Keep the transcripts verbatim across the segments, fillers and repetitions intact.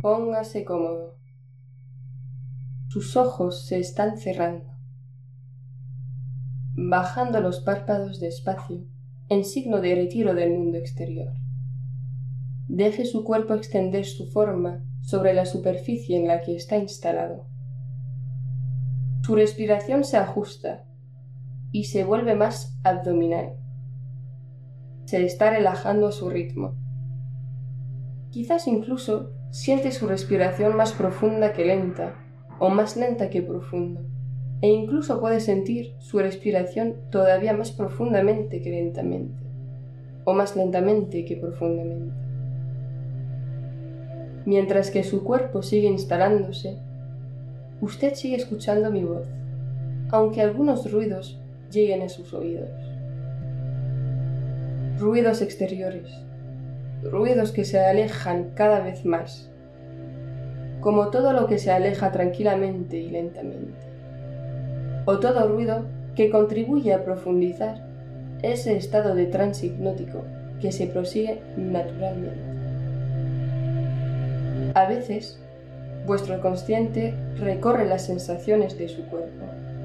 Póngase cómodo. Sus ojos se están cerrando, bajando los párpados despacio en signo de retiro del mundo exterior. Deje su cuerpo extender su forma sobre la superficie en la que está instalado. Su respiración se ajusta y se vuelve más abdominal. Se está relajando a su ritmo. Quizás incluso siente su respiración más profunda que lenta, o más lenta que profunda, e incluso puede sentir su respiración todavía más profundamente que lentamente, o más lentamente que profundamente. Mientras que su cuerpo sigue instalándose, usted sigue escuchando mi voz, aunque algunos ruidos lleguen a sus oídos. Ruidos exteriores, ruidos que se alejan cada vez más, como todo lo que se aleja tranquilamente y lentamente, o todo ruido que contribuye a profundizar ese estado de trance hipnótico que se prosigue naturalmente. A veces, vuestro consciente recorre las sensaciones de su cuerpo.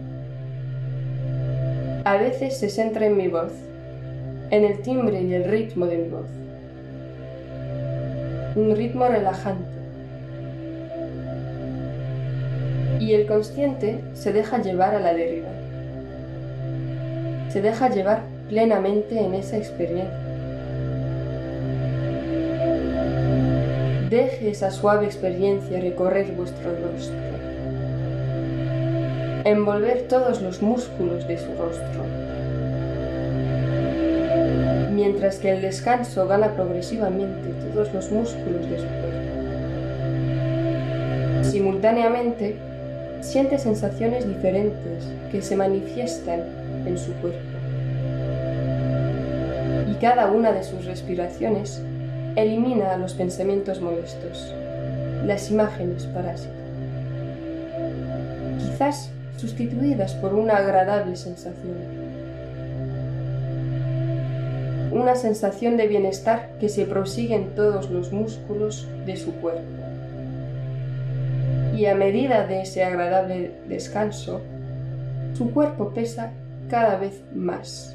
A veces se centra en mi voz, en el timbre y el ritmo de mi voz. Un ritmo relajante. Y el consciente se deja llevar a la deriva. Se deja llevar plenamente en esa experiencia. Deje esa suave experiencia recorrer vuestro rostro, envolver todos los músculos de su rostro, mientras que el descanso gana progresivamente todos los músculos de su cuerpo. Simultáneamente, siente sensaciones diferentes que se manifiestan en su cuerpo. Y cada una de sus respiraciones elimina los pensamientos molestos, las imágenes parásitas, quizás sustituidas por una agradable sensación. Una sensación de bienestar que se prosigue en todos los músculos de su cuerpo. Y a medida de ese agradable descanso, su cuerpo pesa cada vez más,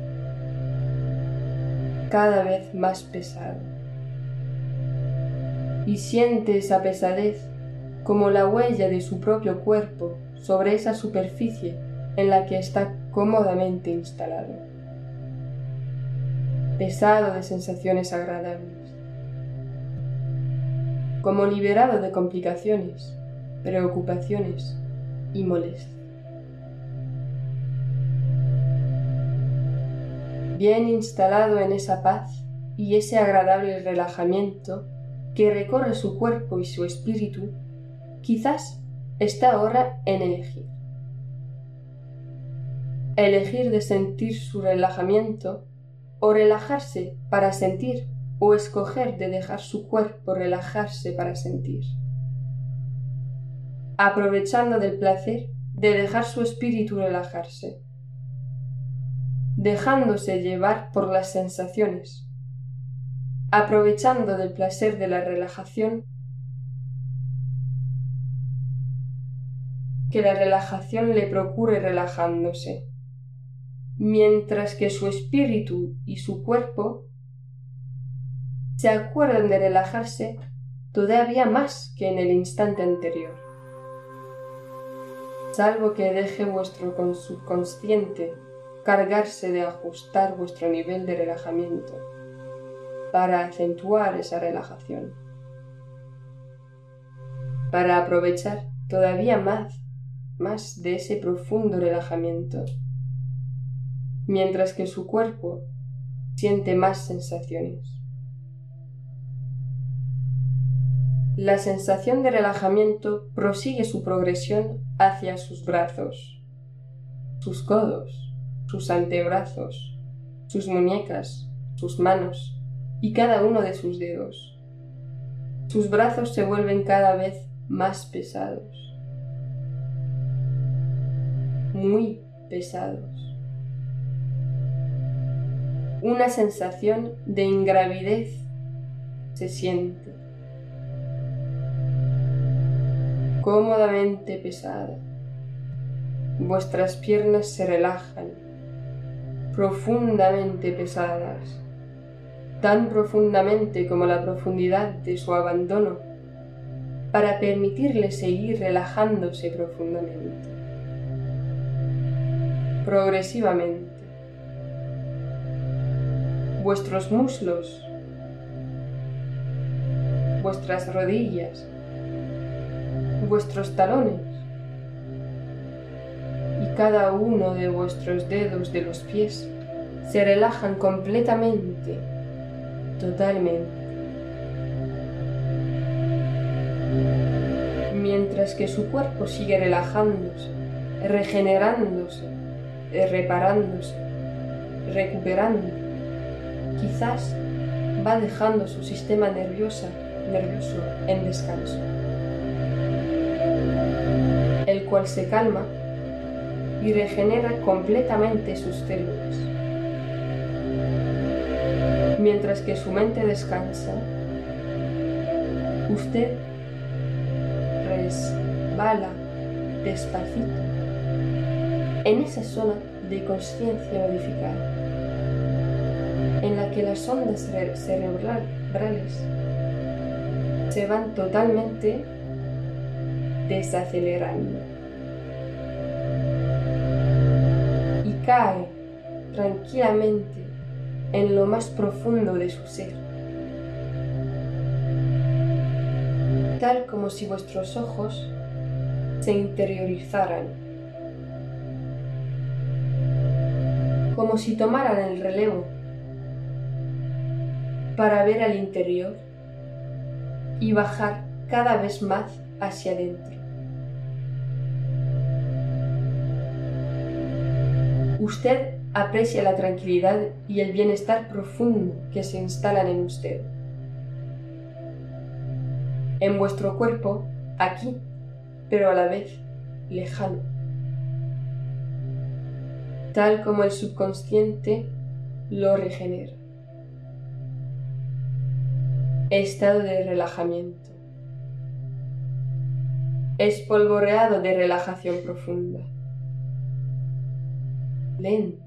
cada vez más pesado. Y siente esa pesadez como la huella de su propio cuerpo sobre esa superficie en la que está cómodamente instalado. Pesado de sensaciones agradables, como liberado de complicaciones, preocupaciones y molestias. Bien instalado en esa paz y ese agradable relajamiento que recorre su cuerpo y su espíritu, quizás está ahora en elegir. Elegir de sentir su relajamiento o relajarse para sentir, o escoger de dejar su cuerpo relajarse para sentir. Aprovechando del placer de dejar su espíritu relajarse, dejándose llevar por las sensaciones, aprovechando del placer de la relajación, que la relajación le procure relajándose, mientras que su espíritu y su cuerpo se acuerdan de relajarse todavía más que en el instante anterior, salvo que deje vuestro subconsciente cargarse de ajustar vuestro nivel de relajamiento para acentuar esa relajación, para aprovechar todavía más, más de ese profundo relajamiento, mientras que su cuerpo siente más sensaciones. La sensación de relajamiento prosigue su progresión hacia sus brazos, sus codos, sus antebrazos, sus muñecas, sus manos y cada uno de sus dedos. Sus brazos se vuelven cada vez más pesados, muy pesados. Una sensación de ingravidez se siente. cómodamente pesada. Vuestras piernas se relajan, profundamente pesadas, tan profundamente como la profundidad de su abandono, para permitirle seguir relajándose profundamente. Progresivamente, vuestros muslos, vuestras rodillas, vuestros talones y cada uno de vuestros dedos de los pies se relajan completamente, totalmente. Mientras que su cuerpo sigue relajándose, regenerándose, reparándose, recuperando, quizás va dejando su sistema nervioso, nervioso en descanso, el cual se calma y regenera completamente sus células. Mientras que su mente descansa, usted resbala despacito en esa zona de conciencia modificada, en la que las ondas cerebrales se van totalmente desacelerando y cae tranquilamente en lo más profundo de su ser, tal como si vuestros ojos se interiorizaran, como si tomaran el relevo para ver al interior y bajar cada vez más hacia adentro. Usted aprecia la tranquilidad y el bienestar profundo que se instalan en usted, en vuestro cuerpo, aquí, pero a la vez lejano, tal como el subconsciente lo regenera. Estado de relajamiento, espolvoreado de relajación profunda, lenta,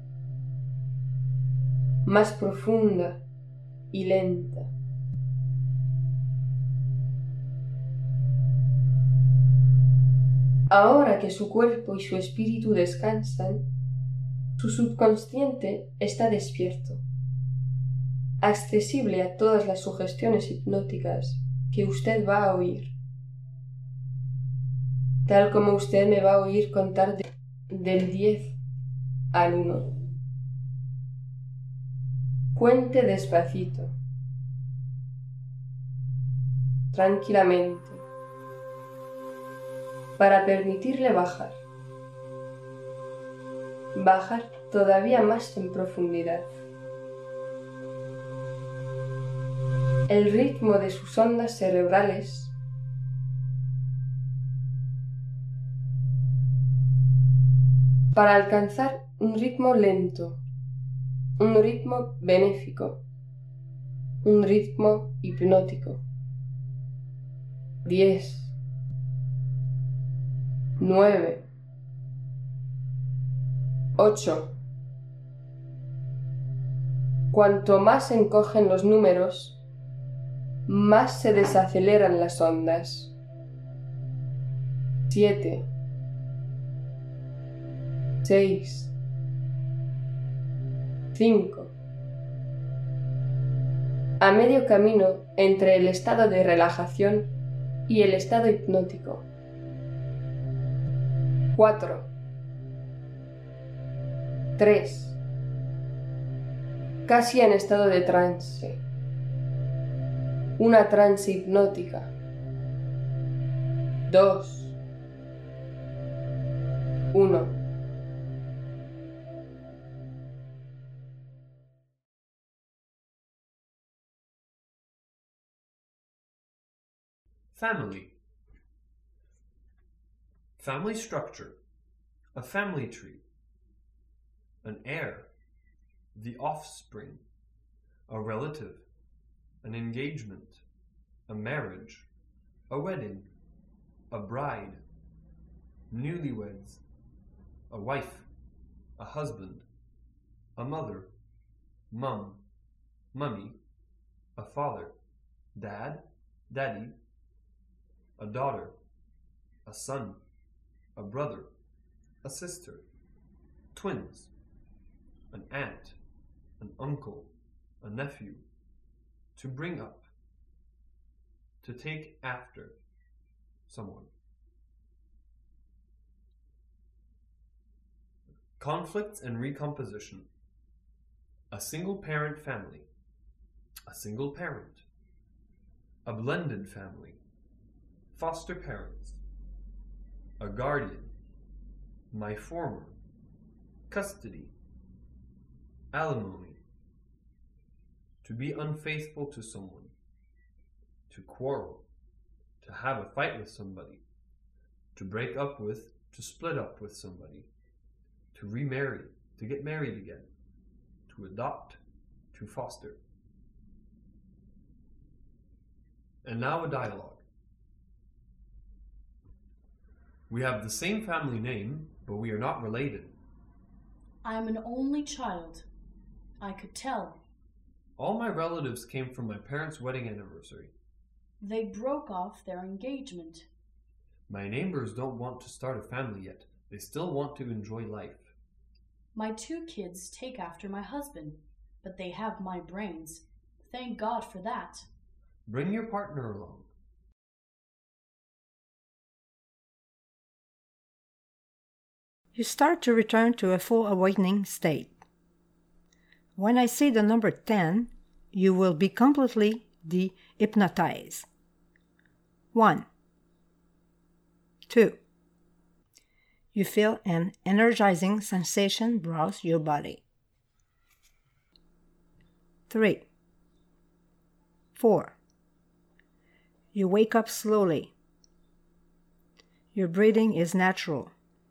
más profunda y lenta. Ahora que su cuerpo y su espíritu descansan, su subconsciente está despierto, accesible a todas las sugestiones hipnóticas que usted va a oír, tal como usted me va a oír contar de, del diez al uno. Cuente despacito, tranquilamente, para permitirle bajar, bajar todavía más en profundidad. El ritmo de sus ondas cerebrales para alcanzar un ritmo lento, un ritmo benéfico, un ritmo hipnótico. Diez, nueve, ocho. Cuanto más se encogen los números, más se desaceleran las ondas. Siete, seis, cinco. A medio camino entre el estado de relajación y el estado hipnótico. Cuatro, tres. Casi en estado de trance. Una trance hipnótica. Dos, uno. Family. Family structure. A family tree. An heir. The offspring. A relative. An engagement. A marriage. A wedding. a bride, newlyweds, a wife, a husband, a mother, mum, mummy, a father, dad, daddy, a daughter, a son, a brother, a sister, twins, an aunt, an uncle, a nephew, to bring up, to take after someone. Conflicts and recomposition. A single parent family, a single parent, a blended family, foster parents, a guardian, my former, custody, alimony, to be unfaithful to someone, to quarrel, to have a fight with somebody, to break up with, to split up with somebody, to remarry, to get married again, to adopt, to foster. And now a dialogue. We have the same family name, but we are not related. I am an only child. I could tell. All my relatives came from my parents' wedding anniversary. They broke off their engagement. My neighbors don't want to start a family yet. They still want to enjoy life. My two kids take after my husband, but they have my brains. Thank God for that. Bring your partner along. You start to return to a full awakening state. When I say the number ten, you will be completely de-hypnotized. One. Two. You feel an energizing sensation browse your body. Three. Four. You wake up slowly. Your breathing is natural.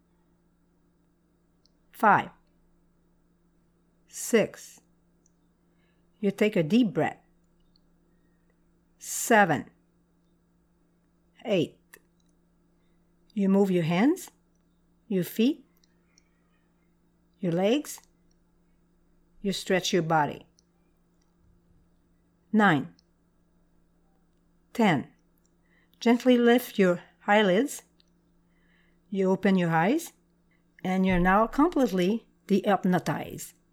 Five. Six. You take a deep breath. Seven. Eight. You move your hands, your feet, your legs. You stretch your body. Nine. Ten. Gently lift your eyelids. You open your eyes, and you're now completely de-hypnotized.